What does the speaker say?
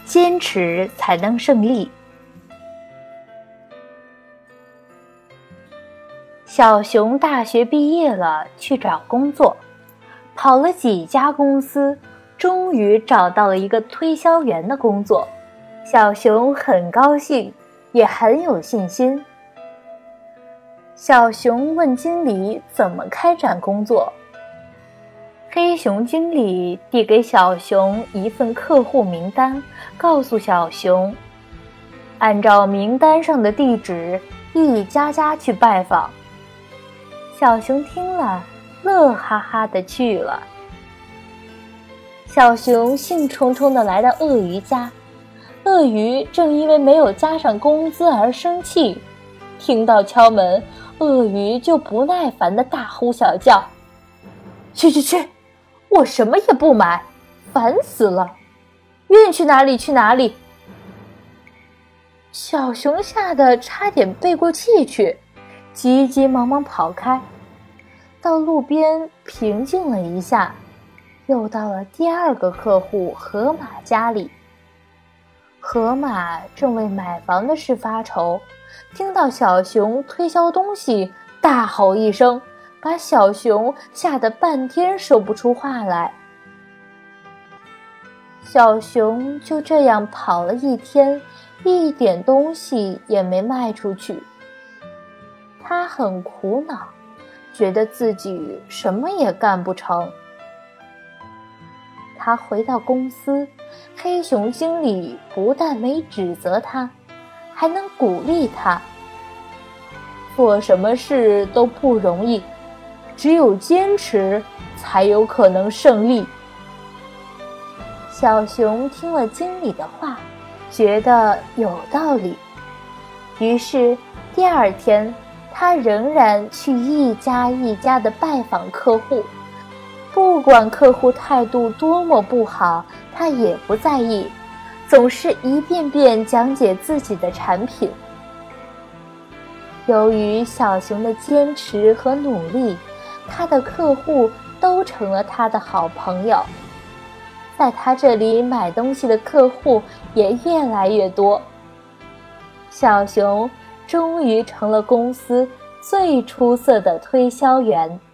坚持才能胜利。小熊大学毕业了，去找工作，跑了几家公司，终于找到了一个推销员的工作。小熊很高兴，也很有信心。小熊问经理怎么开展工作。黑熊经理递给小熊一份客户名单，告诉小熊，按照名单上的地址一家家去拜访。小熊听了，乐哈哈地去了。小熊兴冲冲地来到鳄鱼家，鳄鱼正因为没有加上工资而生气，听到敲门，鳄鱼就不耐烦地大呼小叫，去，我什么也不买，烦死了，愿意去哪里去哪里。小熊吓得差点背过气去，急急忙忙跑开，到路边平静了一下，又到了第二个客户河马家里。河马正为买房的事发愁，听到小熊推销东西，大吼一声，把小熊吓得半天说不出话来。小熊就这样跑了一天，一点东西也没卖出去。他很苦恼，觉得自己什么也干不成。他回到公司，黑熊经理不但没指责他，还能鼓励他。做什么事都不容易，只有坚持才有可能胜利。小熊听了经理的话，觉得有道理，于是第二天他仍然去一家一家的拜访客户，不管客户态度多么不好，他也不在意，总是一遍遍讲解自己的产品。由于小熊的坚持和努力，他的客户都成了他的好朋友，在他这里买东西的客户也越来越多。小熊终于成了公司最出色的推销员。